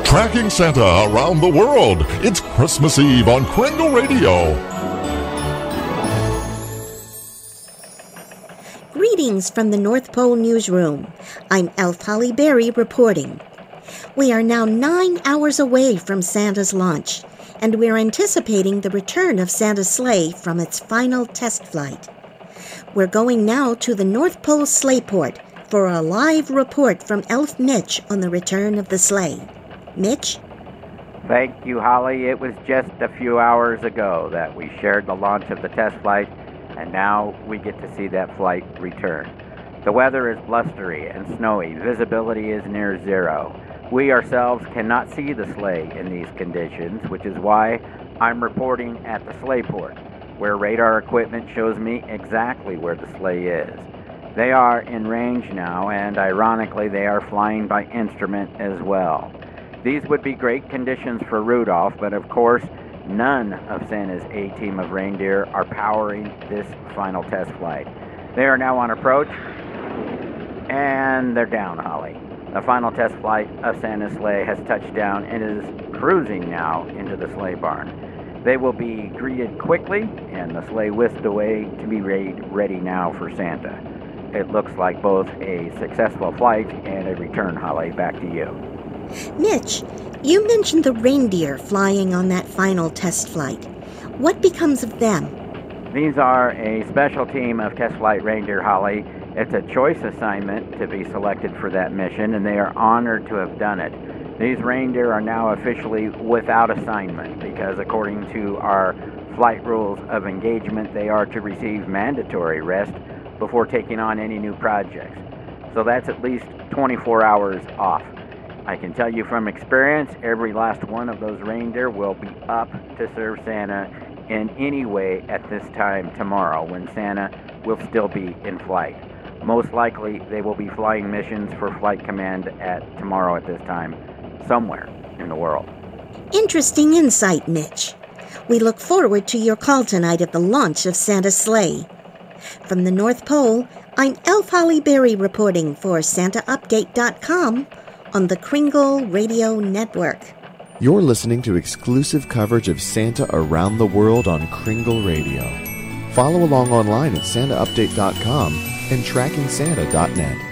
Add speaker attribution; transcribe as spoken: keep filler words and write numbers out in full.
Speaker 1: Tracking Santa around the world. It's Christmas Eve on Kringle Radio.
Speaker 2: Greetings from the North Pole Newsroom. I'm Elf Holly Berry reporting. We are now nine hours away from Santa's launch, and we're anticipating the return of Santa's sleigh from its final test flight. We're going now to the North Pole Sleighport for a live report from Elf Mitch on the return of the sleigh. Mitch?
Speaker 3: Thank you, Holly. It was just a few hours ago that we shared the launch of the test flight, and now we get to see that flight return. The weather is blustery and snowy. Visibility is near zero. We ourselves cannot see the sleigh in these conditions, which is why I'm reporting at the Sleighport, where radar equipment shows me exactly where the sleigh is. They are in range now, and ironically, they are flying by instrument as well. These would be great conditions for Rudolph, but of course, none of Santa's A-team of reindeer are powering this final test flight. They are now on approach, and they're down, Holly. The final test flight of Santa's sleigh has touched down and is cruising now into the sleigh barn. They will be greeted quickly, and the sleigh whisked away to be ready now for Santa. It looks like both a successful flight and a return, Holly. Back to you.
Speaker 2: Mitch, you mentioned the reindeer flying on that final test flight. What becomes of them?
Speaker 3: These are a special team of test flight reindeer, Holly. It's a choice assignment to be selected for that mission, and they are honored to have done it. These reindeer are now officially without assignment because according to our flight rules of engagement, they are to receive mandatory rest before taking on any new projects. So that's at least twenty-four hours off. I can tell you from experience, every last one of those reindeer will be up to serve Santa in any way at this time tomorrow when Santa will still be in flight. Most likely, they will be flying missions for Flight Command at tomorrow at this time, somewhere in the world.
Speaker 2: Interesting insight, Mitch. We look forward to your call tonight at the launch of Santa's sleigh. From the North Pole, I'm Elf Holly Berry reporting for Santa Update dot com on the Kringle Radio Network.
Speaker 4: You're listening to exclusive coverage of Santa around the world on Kringle Radio. Follow along online at Santa Update dot com and Tracking Santa dot net.